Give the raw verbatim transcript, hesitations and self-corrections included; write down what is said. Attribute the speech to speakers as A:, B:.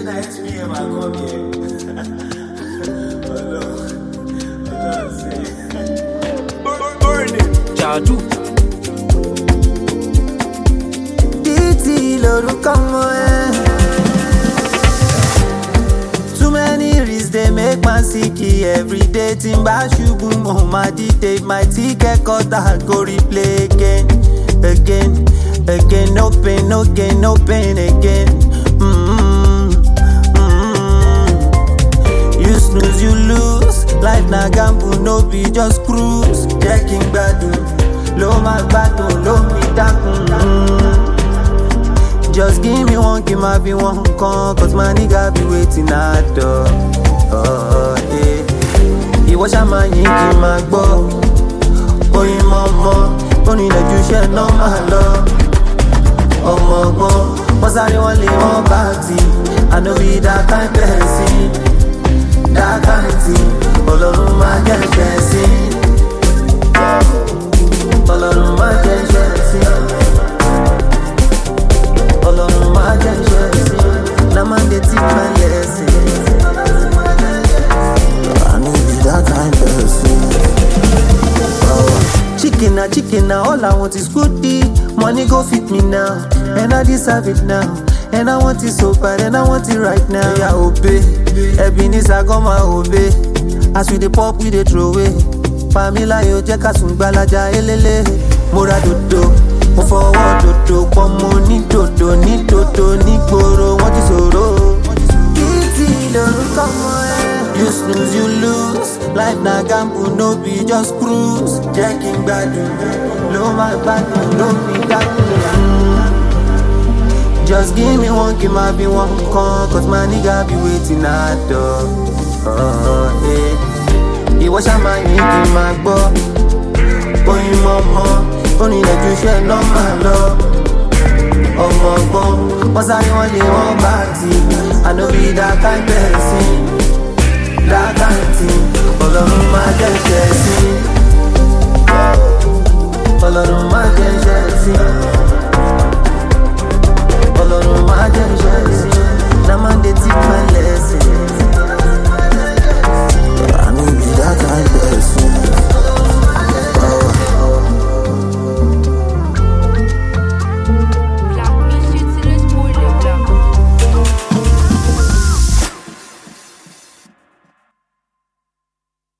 A: nine p m I come here. Hello. Hello, say. Burn it.
B: Jadu.
C: Titi lorúkọ mọ́ ẹ. Too many risks they make man sick every day. Tí n bá ṣubú mo máa dìde. My ticket cutter go replay again, again, again. No pain, no gain, no pain again. Mm-hmm. Mm-hmm. You snooze, you lose. Life na gamble, no be just cruise. Jẹ́ kí n gbádùn, ló máa gbádùn, ló mi dákun. Mm-hmm. Just give me one, give my be one con. Cause my nigga be waiting at the door. Oh, yeah. Ìwọ ṣá máa yín kí n máa gbọ́. Oyin mọ́mọ́, ó ní ilẹ̀jú iṣẹ́ náà máa lọ. Ọmọ ọgbọ́n, wọ́n sáré wọ́n lé wọ́n bá tì. I know be that kind person, that kind thing. Ọlọ́run máa jẹ́ ṣẹ́ sí. Ọlọ́run máa jẹ́ ṣẹ́ sí. Ọlọ́run máa jẹ́ ṣẹ́ sí. Na man dey teach my lesson. I know be that kind person. Oh. Chicken na chicken na all I want is goodie. Money go fit me now, and I deserve it now. And I want it so bad, and I want it right now. Yeah, obey. Ebenezer go my obey. As we dey pop, we dey throw away. Famila yo jẹ́ ká sùn gbalaja elele. Mo ra dodo, mo fọwọ́ dodo, pọ̀ mo ní dodo, ní dodo, ní gbòòrò, wọ́n ti sọ̀rọ̀. Títí lorúkọ mọ́ ẹ. You snooze, you lose. Life na gamble, no be just cruise. Jẹ́ kí n gbádùn, ló máa gbádùn, ló fi dákun. Just give me one, give my be one con. Cause my nigga be waiting at the door. Oh, yeah. Ìwọ ṣá máa yín kí n máa gbọ́. Oyin mọ́mọ́, ó ní ilẹ̀jú iṣẹ́ náà máa lọ. Ọmọ ọgbọ́n, wọ́n sáré wọ́n lé wọ́n bá tì. I know be that kind person, that kind thing. Ọlọ́run máa jẹ́ ṣẹ́ sí. Ọlọ́run máa jẹ́ ṣẹ́ sí.